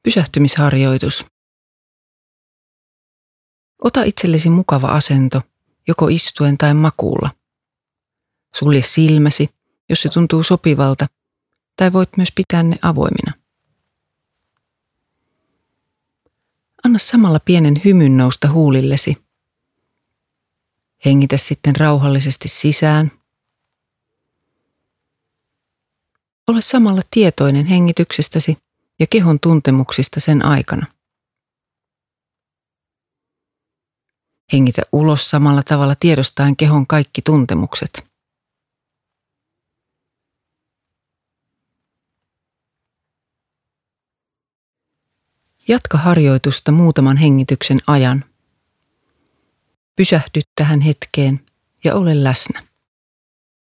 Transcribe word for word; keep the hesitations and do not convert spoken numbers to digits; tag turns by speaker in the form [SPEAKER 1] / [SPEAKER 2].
[SPEAKER 1] Pysähtymisharjoitus. Ota itsellesi mukava asento, joko istuen tai makuulla. Sulje silmäsi, jos se tuntuu sopivalta, tai voit myös pitää ne avoimina. Anna samalla pienen hymyn nousta huulillesi. Hengitä sitten rauhallisesti sisään. Ole samalla tietoinen hengityksestäsi ja kehon tuntemuksista sen aikana. Hengitä ulos samalla tavalla tiedostaen kehon kaikki tuntemukset. Jatka harjoitusta muutaman hengityksen ajan. Pysähdy tähän hetkeen ja ole läsnä.